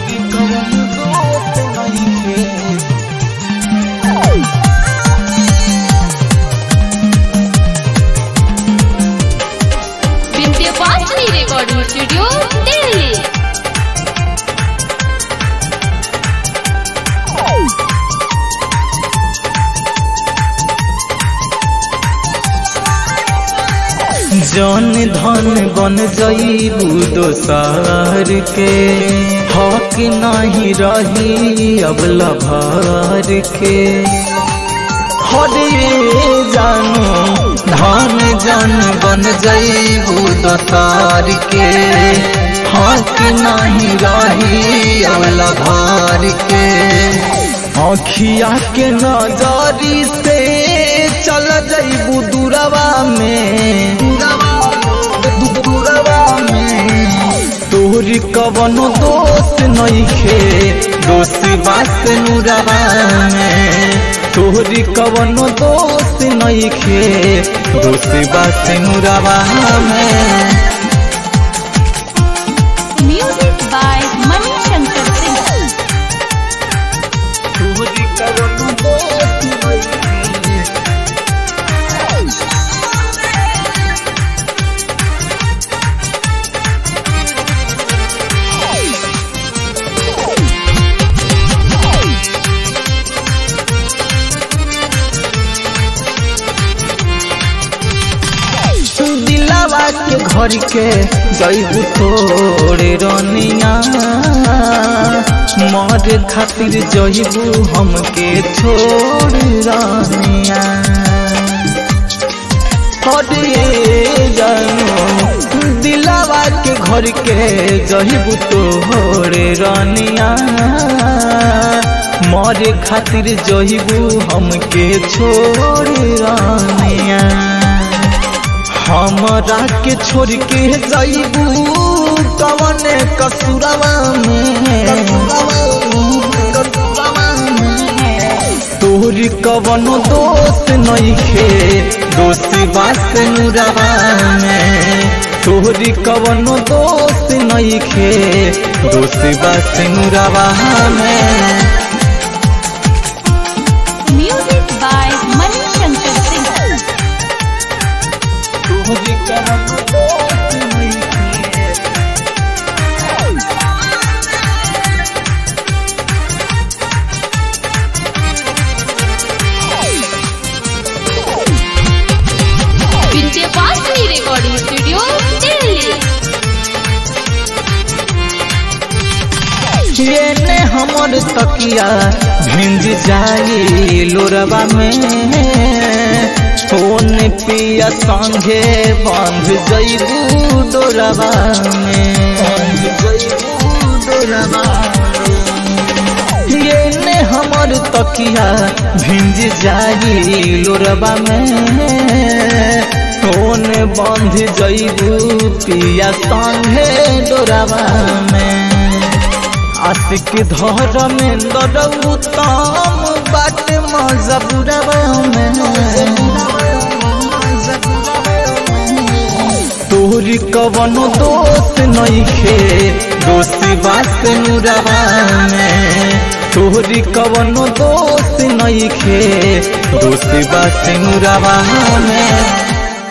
Vindhyavasini recording studio Delhi. Jan Dhan बन जईबू दोसार के हक नहीं रही अब लभार के। हरे जानो धन जन बन जईबू दोसार के हक नहीं रही अब लभार के। अखिया के नजरी से चल जईबू दूरवा में तोहरी कवनो दोस्त नइखे दोस्त बात नुरवा में। तोहरी कवनो दोस्त नइखे दोस्त बात नुरवा में। Music by Manishankar Singh. तोहरी कवनो दोस्त नइखे के घर के जईबू तोड़े रनिया मर खातिर जईबू हमके छोड़ रनिया। दिलावा के घर के जईबू तोड़े रनिया मर खातिर जईबू हमके छोड़ रनिया। हमरा के छोड़ के जईबू कवने कसुरवा में तोहरी कवनो दोस्त नइखे दोस्त बात नुरवा में। तोहरी कवनो दोस्त नइखे दोस्त बात नुरवा में। Music by Manishankar Singh. Vindhyavasini recording studio Delhi. ये हमर तकिया भिंज जाई लोरवा में। फोन पिया संगे बांध जईबू डोरवा में। ये हमर तकिया भिंज जाई लोरवा में। फोन बांध जईबू पिया संगे डोरवा में। आशिक धर में दरऊ ताम बाट मजबूरवा में। तोहरी कवनो दोस्त नइखे दोस्त बात नुरवा में। तोहरी कवनो दोस्त नइखे दोस्त बात नुरवा में।